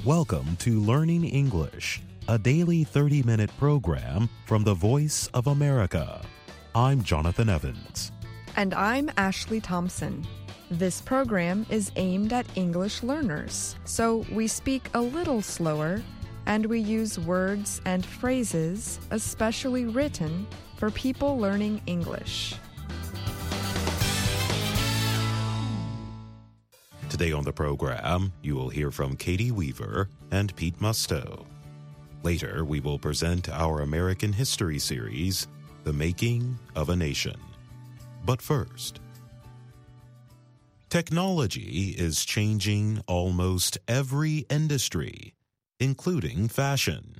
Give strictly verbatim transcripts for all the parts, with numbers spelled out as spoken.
Welcome to Learning English, a daily thirty-minute program from the Voice of America. I'm Jonathan Evans. And I'm Ashley Thompson. This program is aimed at English learners, so we speak a little slower and we use words and phrases especially written for people learning English. Today on the program, you will hear from Katie Weaver and Pete Musto. Later, we will present our American history series, The Making of a Nation. But first, technology is changing almost every industry, including fashion.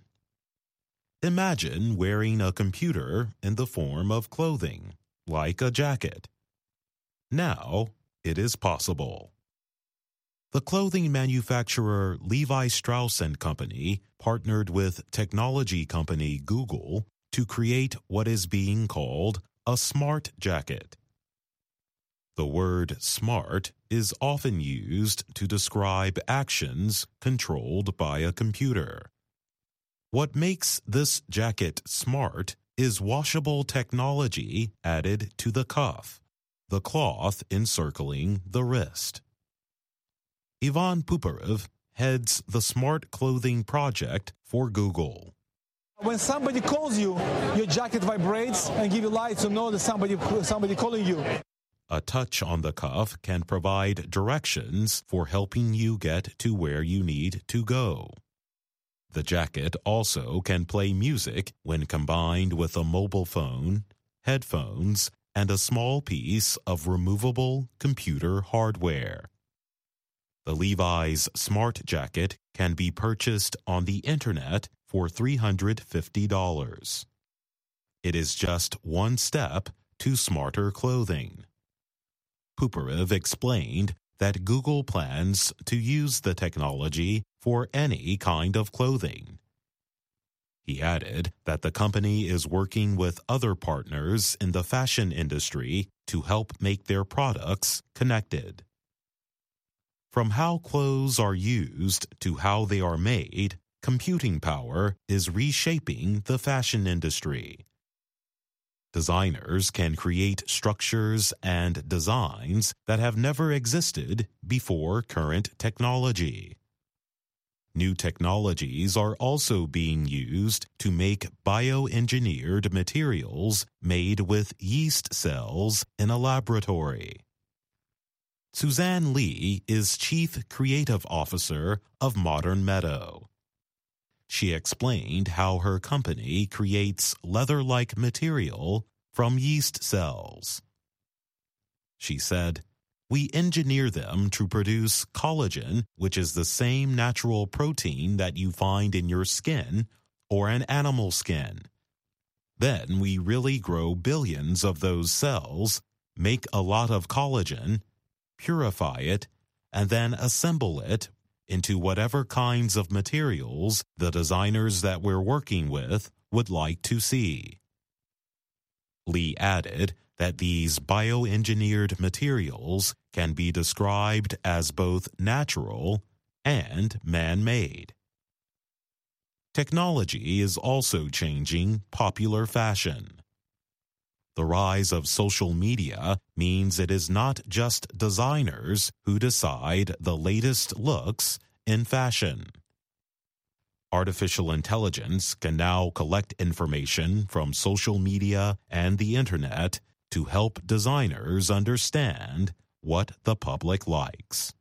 Imagine wearing a computer in the form of clothing, like a jacket. Now, it is possible. The clothing manufacturer Levi Strauss and Company partnered with technology company Google to create what is being called a smart jacket. The word smart is often used to describe actions controlled by a computer. What makes this jacket smart is washable technology added to the cuff, the cloth encircling the wrist. Ivan Puparev heads the Smart Clothing Project for Google. When somebody calls you, your jacket vibrates and gives you light to know that somebody somebody calling you. A touch on the cuff can provide directions for helping you get to where you need to go. The jacket also can play music when combined with a mobile phone, headphones, and a small piece of removable computer hardware. The Levi's Smart Jacket can be purchased on the internet for three hundred fifty dollars. It is just one step to smarter clothing. Puparev explained that Google plans to use the technology for any kind of clothing. He added that the company is working with other partners in the fashion industry to help make their products connected. From how clothes are used to how they are made, computing power is reshaping the fashion industry. Designers can create structures and designs that have never existed before current technology. New technologies are also being used to make bioengineered materials made with yeast cells in a laboratory. Suzanne Lee is Chief Creative Officer of Modern Meadow. She explained how her company creates leather-like material from yeast cells. She said, "We engineer them to produce collagen, which is the same natural protein that you find in your skin or an animal skin. Then we really grow billions of those cells, make a lot of collagen, purify it, and then assemble it into whatever kinds of materials the designers that we're working with would like to see." Lee added that these bioengineered materials can be described as both natural and man-made. Technology is also changing popular fashion. The rise of social media means it is not just designers who decide the latest looks in fashion. Artificial intelligence can now collect information from social media and the internet to help designers understand what the public likes.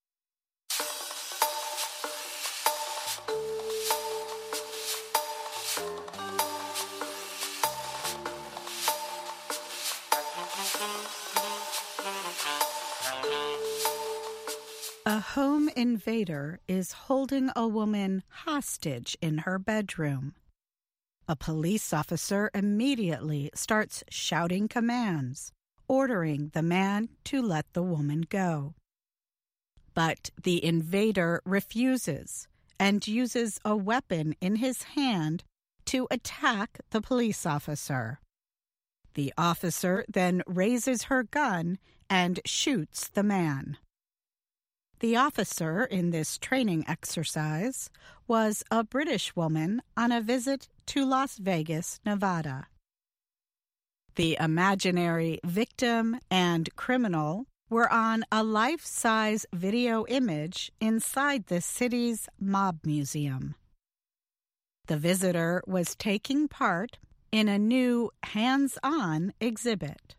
A home invader is holding a woman hostage in her bedroom. A police officer immediately starts shouting commands, ordering the man to let the woman go. But the invader refuses and uses a weapon in his hand to attack the police officer. The officer then raises her gun and shoots the man. The officer in this training exercise was a British woman on a visit to Las Vegas, Nevada. The imaginary victim and criminal were on a life-size video image inside the city's mob museum. The visitor was taking part in a new hands-on exhibit.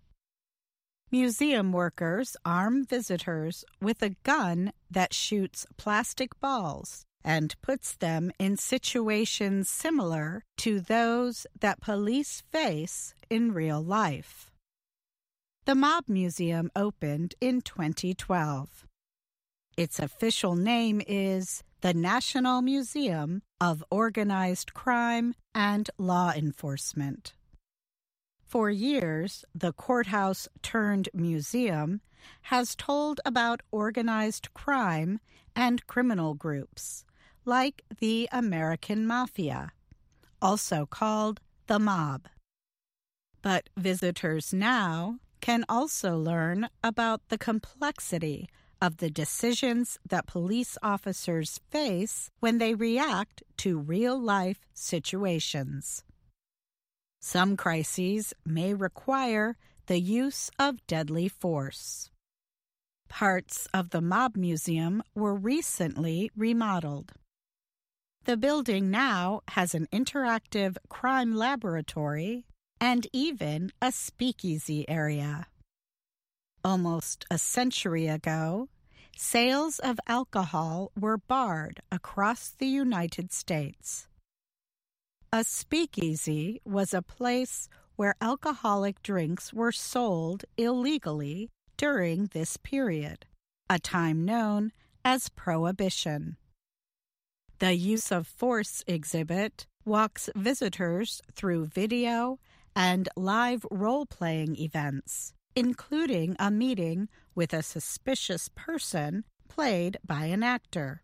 Museum workers arm visitors with a gun that shoots plastic balls and puts them in situations similar to those that police face in real life. The Mob Museum opened in twenty twelve. Its official name is the National Museum of Organized Crime and Law Enforcement. For years, the courthouse-turned-museum has told about organized crime and criminal groups, like the American Mafia, also called the Mob. But visitors now can also learn about the complexity of the decisions that police officers face when they react to real-life situations. Some crises may require the use of deadly force. Parts of the Mob Museum were recently remodeled. The building now has an interactive crime laboratory and even a speakeasy area. Almost a century ago, sales of alcohol were barred across the United States. A speakeasy was a place where alcoholic drinks were sold illegally during this period, a time known as Prohibition. The Use of Force exhibit walks visitors through video and live role-playing events, including a meeting with a suspicious person played by an actor.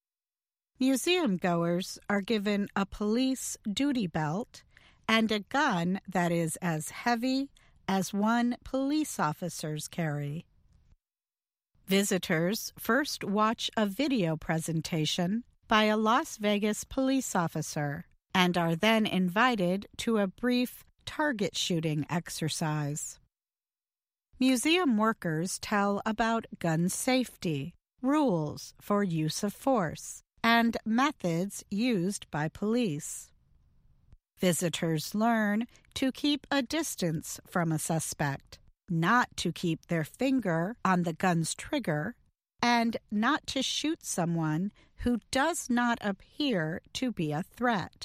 Museum goers are given a police duty belt and a gun that is as heavy as one police officers carry. Visitors first watch a video presentation by a Las Vegas police officer and are then invited to a brief target shooting exercise. Museum workers tell about gun safety, rules for use of force, and methods used by police. Visitors learn to keep a distance from a suspect, not to keep their finger on the gun's trigger, and not to shoot someone who does not appear to be a threat.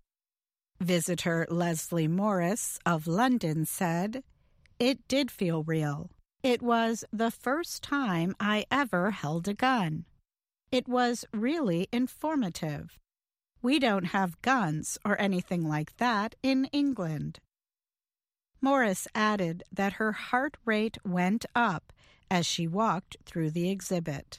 Visitor Leslie Morris of London said, "It did feel real. It was the first time I ever held a gun. It was really informative. We don't have guns or anything like that in England." Morris added that her heart rate went up as she walked through the exhibit.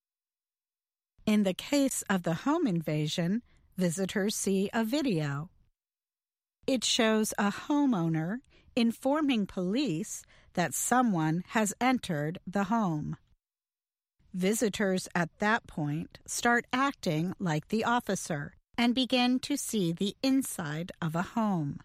In the case of the home invasion, visitors see a video. It shows a homeowner informing police that someone has entered the home. Visitors at that point start acting like the officer and begin to see the inside of a home.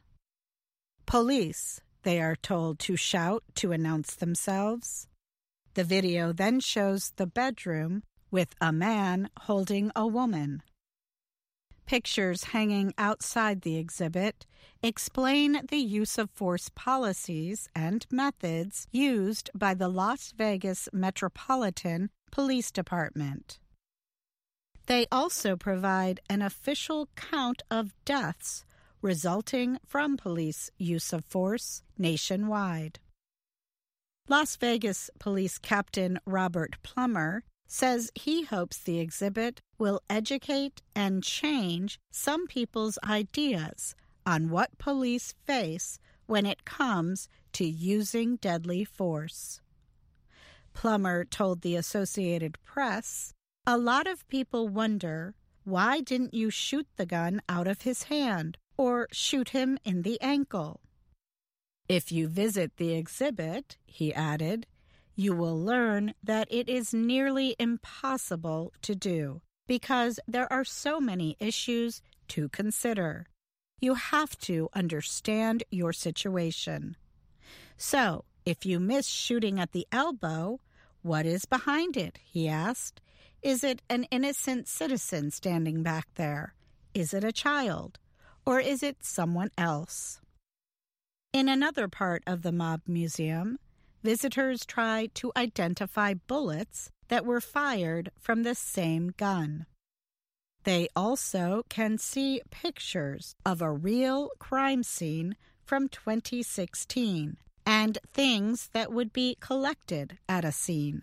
Police, they are told to shout to announce themselves. The video then shows the bedroom with a man holding a woman. Pictures hanging outside the exhibit explain the use of force policies and methods used by the Las Vegas Metropolitan Police Department. They also provide an official count of deaths resulting from police use of force nationwide. Las Vegas Police Captain Robert Plummer says he hopes the exhibit will educate and change some people's ideas on what police face when it comes to using deadly force. Plummer told the Associated Press, "A lot of people wonder, why didn't you shoot the gun out of his hand or shoot him in the ankle?" If you visit the exhibit, he added, You will learn that it is nearly impossible to do because there are so many issues to consider. You have to understand your situation. So, if you miss shooting at the elbow, what is behind it? He asked. Is it an innocent citizen standing back there? Is it a child? Or is it someone else? In another part of the Mob Museum, visitors try to identify bullets that were fired from the same gun. They also can see pictures of a real crime scene from twenty sixteen and things that would be collected at a scene.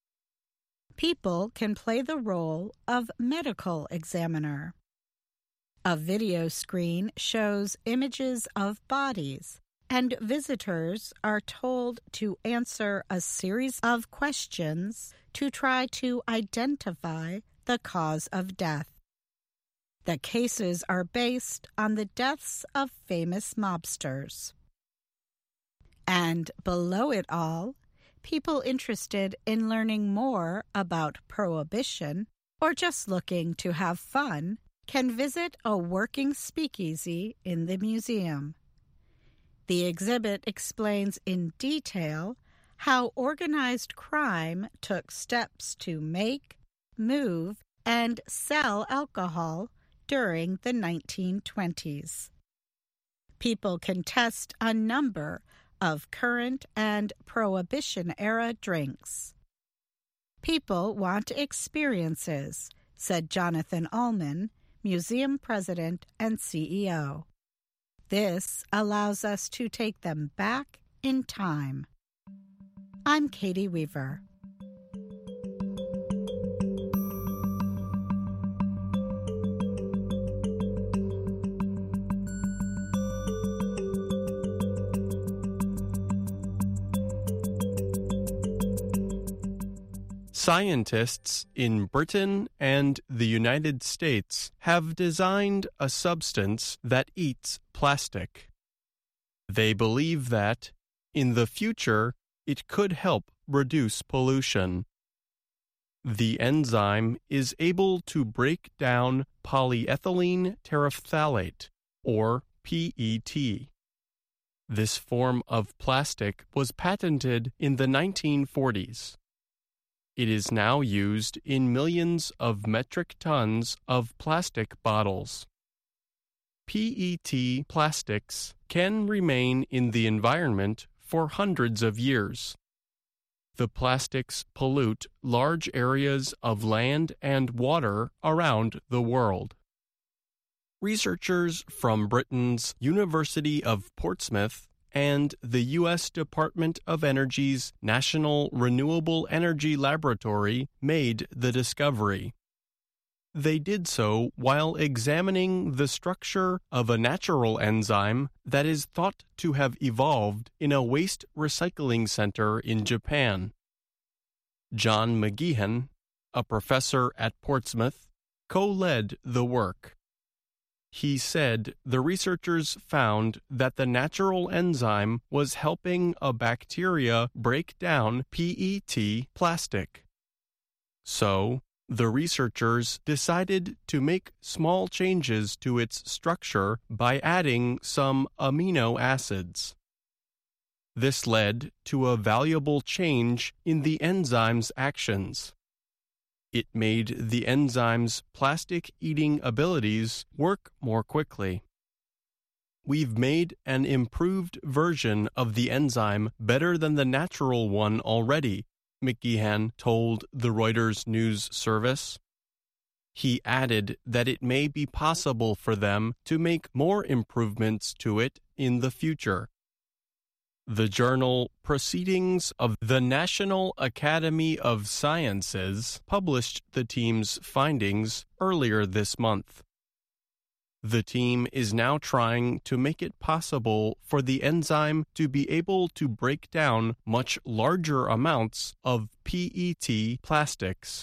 People can play the role of medical examiner. A video screen shows images of bodies, and visitors are told to answer a series of questions to try to identify the cause of death. The cases are based on the deaths of famous mobsters. And below it all, people interested in learning more about Prohibition or just looking to have fun can visit a working speakeasy in the museum. The exhibit explains in detail how organized crime took steps to make, move, and sell alcohol during the nineteen twenties. People can test a number of current and Prohibition-era drinks. People want experiences, said Jonathan Ullman, museum president and C E O. This allows us to take them back in time. I'm Katie Weaver. Scientists in Britain and the United States have designed a substance that eats plastic. They believe that, in the future, it could help reduce pollution. The enzyme is able to break down polyethylene terephthalate, or P E T. This form of plastic was patented in the nineteen forties. It is now used in millions of metric tons of plastic bottles. P E T plastics can remain in the environment for hundreds of years. The plastics pollute large areas of land and water around the world. Researchers from Britain's University of Portsmouth and the U S Department of Energy's National Renewable Energy Laboratory made the discovery. They did so while examining the structure of a natural enzyme that is thought to have evolved in a waste recycling center in Japan. John McGeehan, a professor at Portsmouth, co-led the work. He said the researchers found that the natural enzyme was helping a bacteria break down P E T plastic. So, the researchers decided to make small changes to its structure by adding some amino acids. This led to a valuable change in the enzyme's actions. It made the enzyme's plastic-eating abilities work more quickly. We've made an improved version of the enzyme better than the natural one already, McGeehan told the Reuters news service. He added that it may be possible for them to make more improvements to it in the future. The journal Proceedings of the National Academy of Sciences published the team's findings earlier this month. The team is now trying to make it possible for the enzyme to be able to break down much larger amounts of P E T plastics.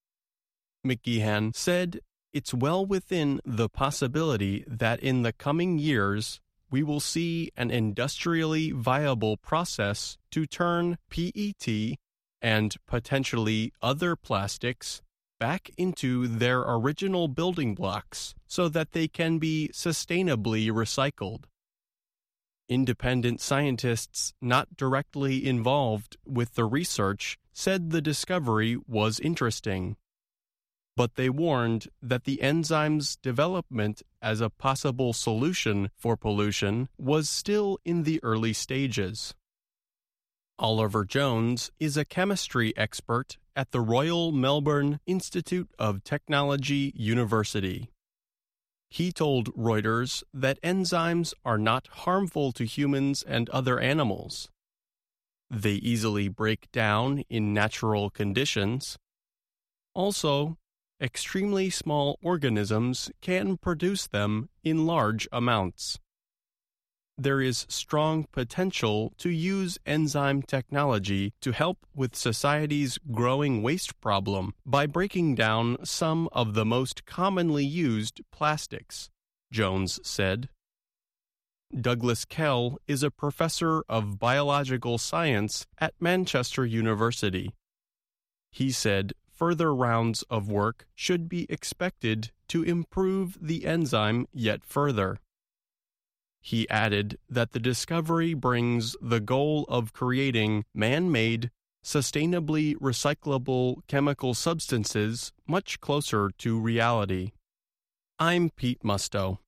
McGeehan said it's well within the possibility that in the coming years we will see an industrially viable process to turn P E T and potentially other plastics back into their original building blocks so that they can be sustainably recycled. Independent scientists not directly involved with the research said the discovery was interesting, but they warned that the enzyme's development as a possible solution for pollution was still in the early stages. Oliver Jones is a chemistry expert at the Royal Melbourne Institute of Technology, University. He told Reuters that enzymes are not harmful to humans and other animals. They easily break down in natural conditions. Also, extremely small organisms can produce them in large amounts. There is strong potential to use enzyme technology to help with society's growing waste problem by breaking down some of the most commonly used plastics, Jones said. Douglas Kell is a professor of biological science at Manchester University. He said further rounds of work should be expected to improve the enzyme yet further. He added that the discovery brings the goal of creating man-made, sustainably recyclable chemical substances much closer to reality. I'm Pete Musto.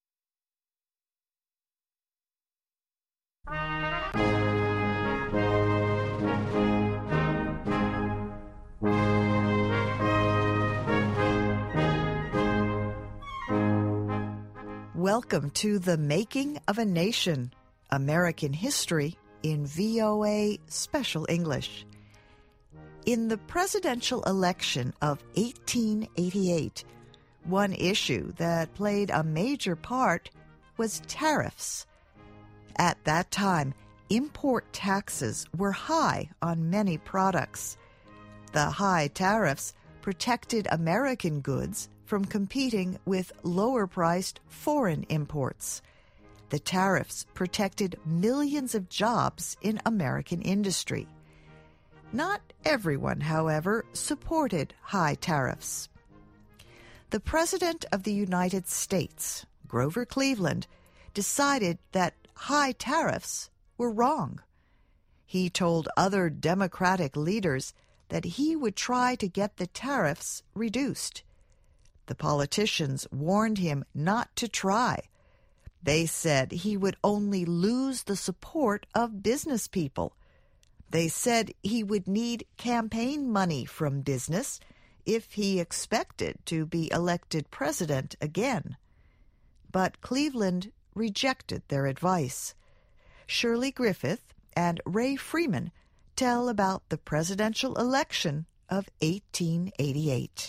Welcome to The Making of a Nation, American History in V O A Special English. In the presidential election of eighteen eighty-eight, one issue that played a major part was tariffs. At that time, import taxes were high on many products. The high tariffs protected American goods from competing with lower-priced foreign imports. The tariffs protected millions of jobs in American industry. Not everyone, however, supported high tariffs. The President of the United States, Grover Cleveland, decided that high tariffs were wrong. He told other Democratic leaders that he would try to get the tariffs reduced. The politicians warned him not to try. They said he would only lose the support of business people. They said he would need campaign money from business if he expected to be elected president again. But Cleveland rejected their advice. Shirley Griffith and Ray Freeman tell about the presidential election of eighteen eighty-eight.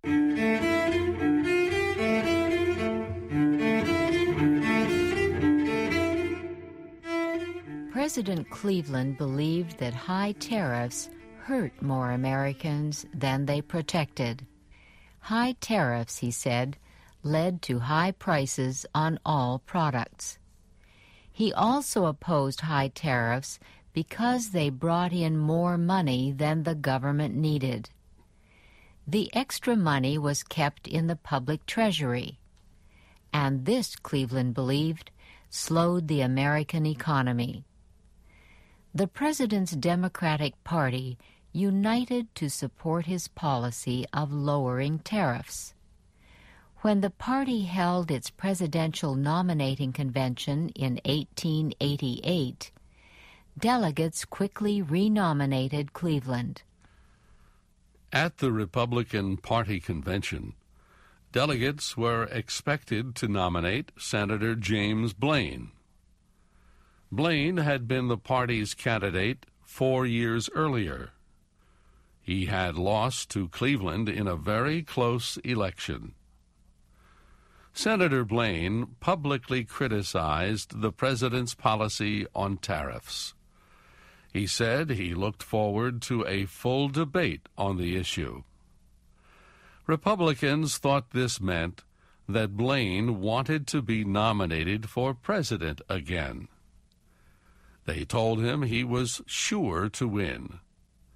President Cleveland believed that high tariffs hurt more Americans than they protected. High tariffs, he said, led to high prices on all products. He also opposed high tariffs because they brought in more money than the government needed. The extra money was kept in the public treasury, and this, Cleveland believed, slowed the American economy. The president's Democratic Party united to support his policy of lowering tariffs. When the party held its presidential nominating convention in eighteen eighty-eight, delegates quickly renominated Cleveland. At the Republican Party convention, delegates were expected to nominate Senator James Blaine. Blaine had been the party's candidate four years earlier. He had lost to Cleveland in a very close election. Senator Blaine publicly criticized the president's policy on tariffs. He said he looked forward to a full debate on the issue. Republicans thought this meant that Blaine wanted to be nominated for president again. They told him he was sure to win.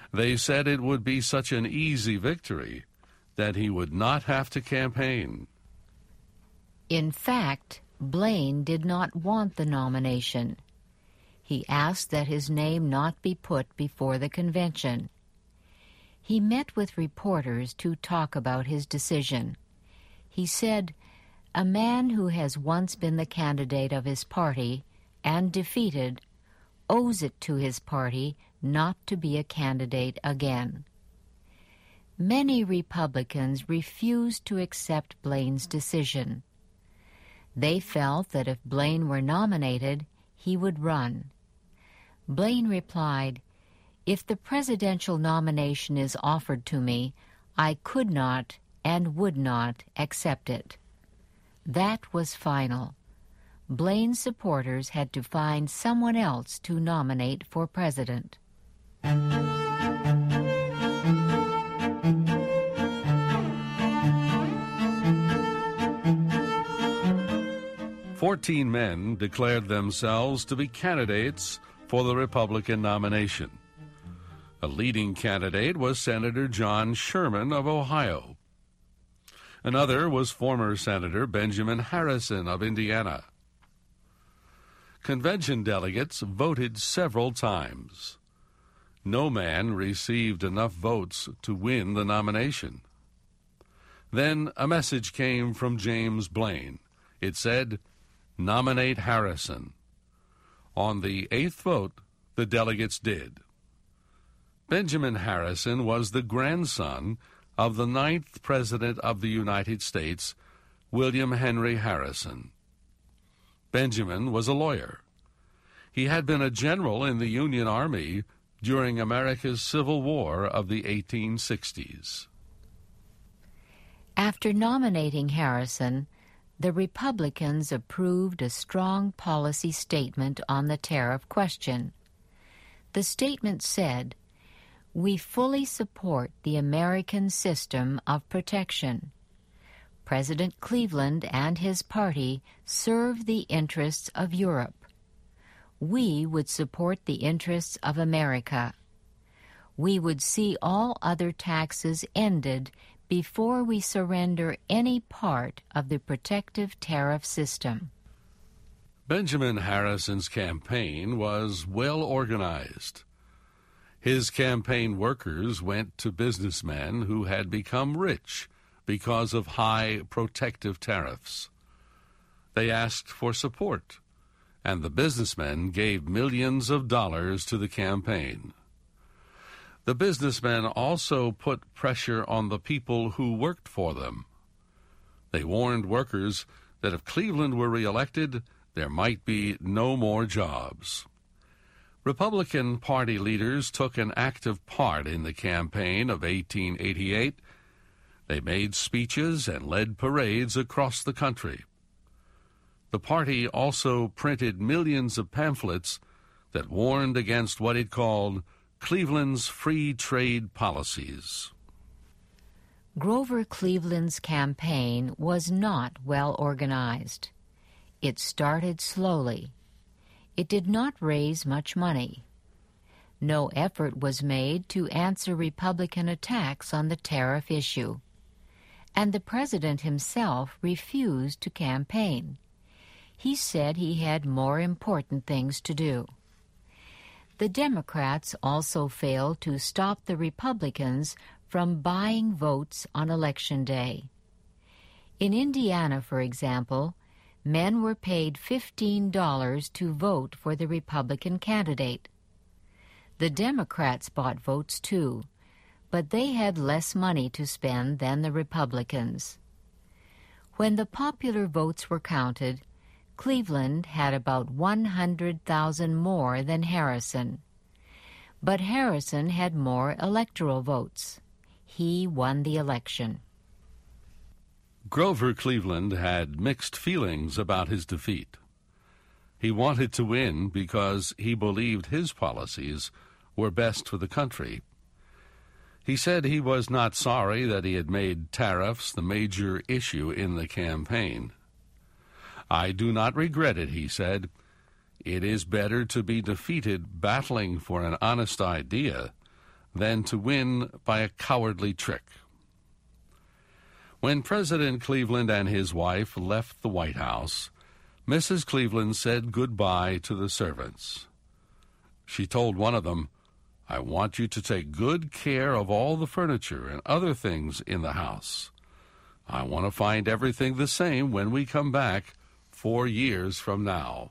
They said it would be such an easy victory that he would not have to campaign. In fact, Blaine did not want the nomination. He asked that his name not be put before the convention. He met with reporters to talk about his decision. He said, "A man who has once been the candidate of his party and defeated owes it to his party not to be a candidate again." Many Republicans refused to accept Blaine's decision. They felt that if Blaine were nominated, he would run. Blaine replied, "If the presidential nomination is offered to me, I could not and would not accept it." That was final. Blaine's supporters had to find someone else to nominate for president. Fourteen men declared themselves to be candidates for the Republican nomination. A leading candidate was Senator John Sherman of Ohio. Another was former Senator Benjamin Harrison of Indiana. Convention delegates voted several times. No man received enough votes to win the nomination. Then a message came from James Blaine. It said, "Nominate Harrison." On the eighth vote, the delegates did. Benjamin Harrison was the grandson of the ninth President of the United States, William Henry Harrison. Benjamin was a lawyer. He had been a general in the Union Army during America's Civil War of the eighteen sixties. After nominating Harrison, the Republicans approved a strong policy statement on the tariff question. The statement said, "We fully support the American system of protection. President Cleveland and his party serve the interests of Europe. We would support the interests of America. We would see all other taxes ended before we surrender any part of the protective tariff system." Benjamin Harrison's campaign was well organized. His campaign workers went to businessmen who had become rich because of high protective tariffs. They asked for support, and the businessmen gave millions of dollars to the campaign. The businessmen also put pressure on the people who worked for them. They warned workers that if Cleveland were reelected, there might be no more jobs. Republican Party leaders took an active part in the campaign of eighteen eighty-eight. They made speeches and led parades across the country. The party also printed millions of pamphlets that warned against what it called Cleveland's free trade policies. Grover Cleveland's campaign was not well organized. It started slowly. It did not raise much money. No effort was made to answer Republican attacks on the tariff issue. And the president himself refused to campaign. He said he had more important things to do. The Democrats also failed to stop the Republicans from buying votes on Election Day. In Indiana, for example, men were paid fifteen dollars to vote for the Republican candidate. The Democrats bought votes too, but they had less money to spend than the Republicans. When the popular votes were counted, Cleveland had about one hundred thousand more than Harrison. But Harrison had more electoral votes. He won the election. Grover Cleveland had mixed feelings about his defeat. He wanted to win because he believed his policies were best for the country. He said he was not sorry that he had made tariffs the major issue in the campaign. "I do not regret it," he said. "It is better to be defeated battling for an honest idea than to win by a cowardly trick. When President Cleveland and his wife left the White House, Missus Cleveland said goodbye to the servants. She told one of them, "I want you to take good care of all the furniture and other things in the house. I want to find everything the same when we come back four years from now."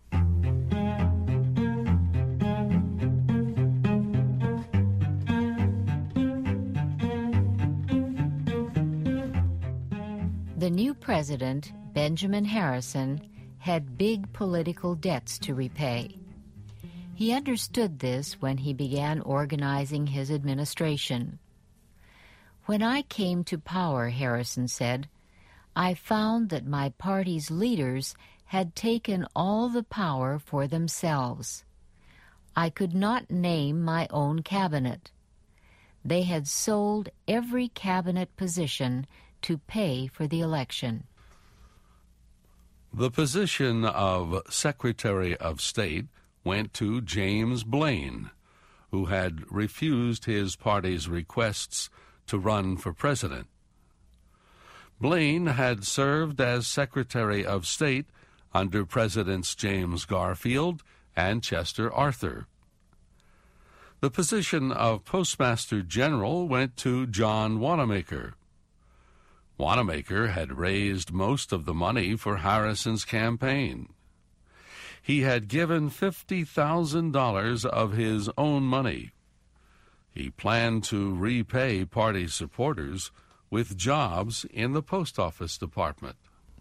The new president, Benjamin Harrison, had big political debts to repay. He understood this when he began organizing his administration. "When I came to power," Harrison said, "I found that my party's leaders had taken all the power for themselves. I could not name my own cabinet. They had sold every cabinet position to pay for the election." The position of Secretary of State went to James Blaine, who had refused his party's requests to run for president. Blaine had served as Secretary of State under Presidents James Garfield and Chester Arthur. The position of Postmaster General went to John Wanamaker. Wanamaker had raised most of the money for Harrison's campaign. He had given fifty thousand dollars of his own money. He planned to repay party supporters with jobs in the post office department.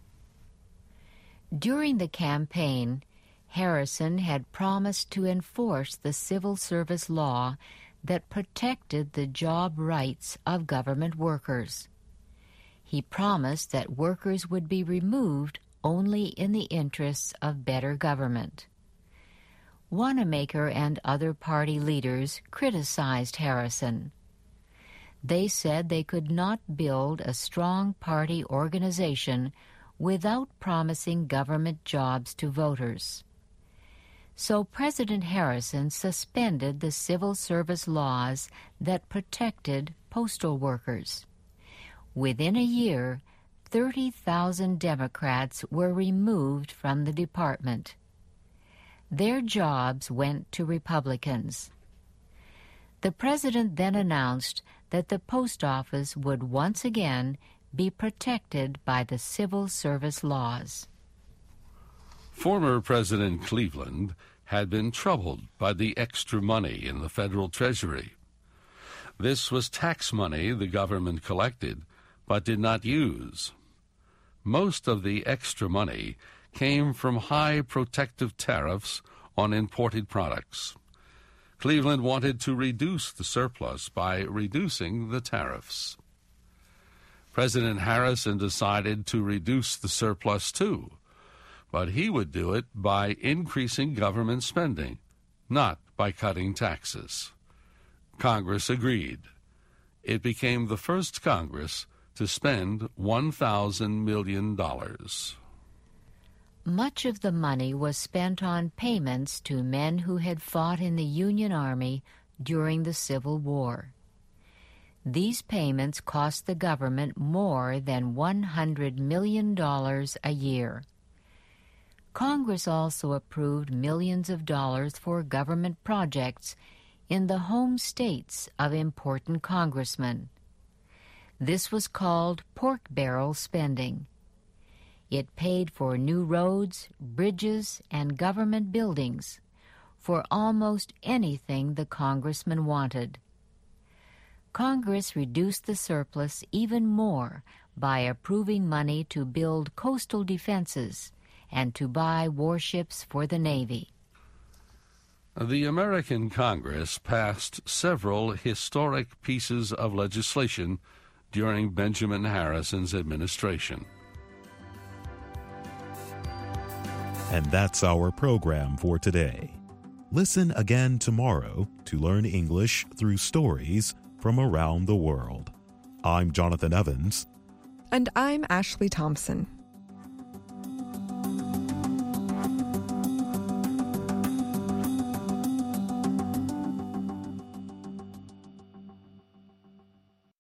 During the campaign, Harrison had promised to enforce the civil service law that protected the job rights of government workers. He promised that workers would be removed only in the interests of better government. Wanamaker and other party leaders criticized Harrison. They said they could not build a strong party organization without promising government jobs to voters. So President Harrison suspended the civil service laws that protected postal workers. Within a year, thirty thousand Democrats were removed from the department. Their jobs went to Republicans. The president then announced that the post office would once again be protected by the civil service laws. Former President Cleveland had been troubled by the extra money in the federal treasury. This was tax money the government collected but did not use. Most of the extra money came from high protective tariffs on imported products. Cleveland wanted to reduce the surplus by reducing the tariffs. President Harrison decided to reduce the surplus too, but he would do it by increasing government spending, not by cutting taxes. Congress agreed. It became the first Congress to spend one thousand million dollars. Much of the money was spent on payments to men who had fought in the Union Army during the Civil War. These payments cost the government more than one hundred million dollars a year. Congress also approved millions of dollars for government projects in the home states of important congressmen. This was called pork barrel spending. It paid for new roads, bridges, and government buildings, for almost anything the congressman wanted. Congress reduced the surplus even more by approving money to build coastal defenses and to buy warships for the Navy. The American Congress passed several historic pieces of legislation during Benjamin Harrison's administration. And that's our program for today. Listen again tomorrow to learn English through stories from around the world. I'm Jonathan Evans. And I'm Ashley Thompson.